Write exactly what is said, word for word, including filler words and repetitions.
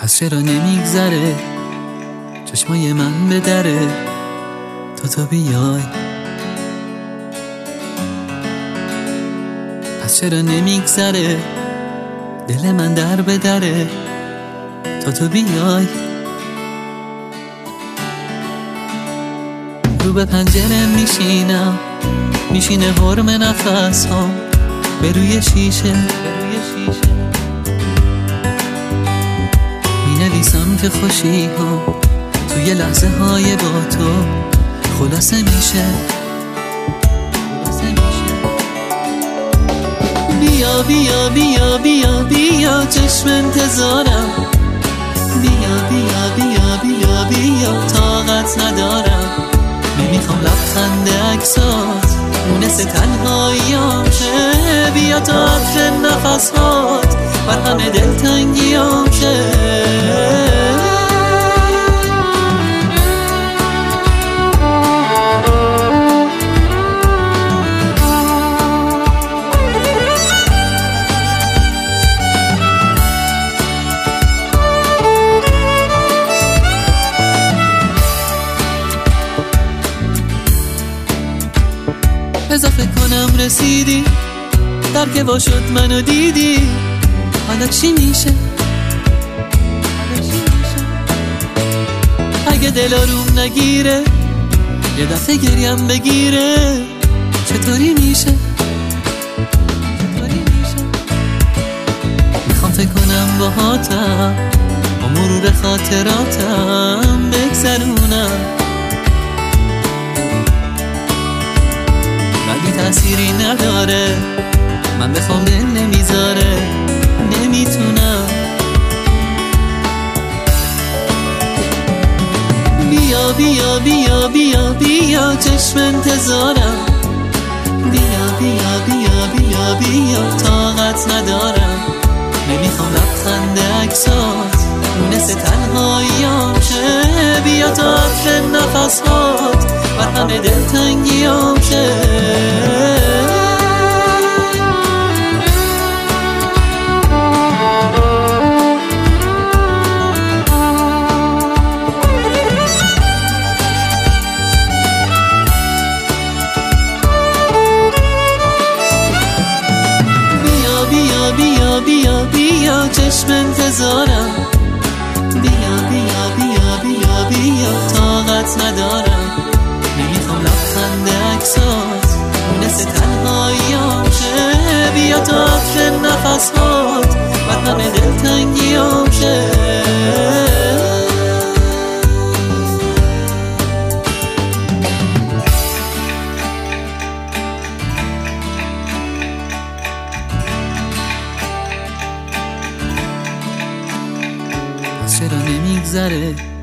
پس چرا نمیگذره چشمای من به دره تا تو بیای؟ پس چرا نمیگذره دل من در به دره تا تو بیای؟ رو به پنجره میشینم میشینه حرم نفس ها به روی شیشه مینویسم که خوشی ها توی لحظه های با تو خلاصه میشه. بیا بیا بیا بیا بیا چشم انتظارم، بیا بیا بیا بیا بیا طاقت ندارم. نمیخوام لبخند عکسات مونس تنهاییام شه، بیا تا عطر نفسات بر همه دلتنگیام شه. اضافه کنم رسیدی در که با شد منو دیدی، حالا چی میشه؟ اگه دل آروم نگیره یه دفعه گریم بگیره چطوری میشه؟ میخوام فکر کنم باهاتم با مرور خاطراتم بگذرونم، ولی تأثیری نداره من بخوام دل نمیذاره نمیتونم. بیا بیا بیا بیا بیا چشم انتظارم، بیا بیا بیا بیا بیا طاقت ندارم. نمیخوام لبخند عکسات مونس تنهاییام شه، بیا تا عطر نفسات بر همه دلتنگیام شه. بیا بیا بیا بیا بیا چشم انتظارم، بیا بیا بیا بیا بیا طاقت ندارم. نمیخوام لبخند عکسات مونس تنهاییام شه، بیا تا عطر نفسات بر همه دلتنگیام شه. پس چرا نمیگذره